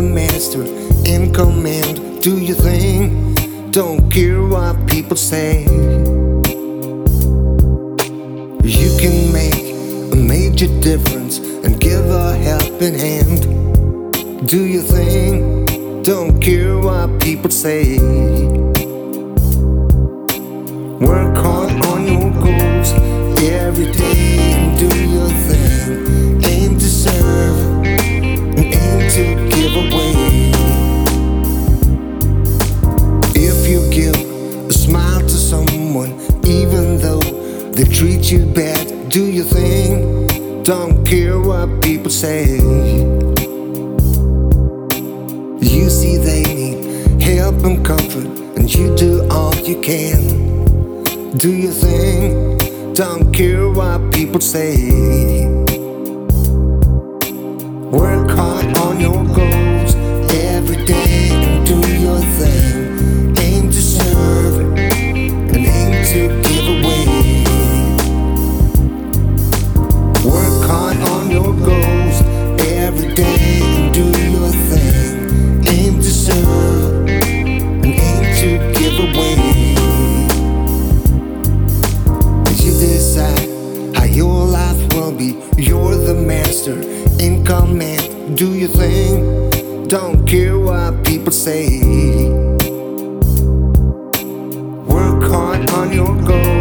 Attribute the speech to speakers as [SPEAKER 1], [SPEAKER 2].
[SPEAKER 1] the master in command. Do your thing, don't care what people say. You can make a major difference and give a helping hand. Do your thing, don't care what people say. Work hard on your goals every day and do your thing. Aim to serve and aim to give away. If you give a smile to someone, even though they treat you bad, do your thing, don't care what people say. You see they need help and comfort, and you do all you can. Do your thing, don't care what people say. Work hard on your goals every day and do your thing. Aim to serve and aim to give away. Work hard on your goals every day and do your thing. Aim to serve and aim to give away. You decide how your life will be. You're the master in command. Do your thing, don't care what people say. Work hard on your goals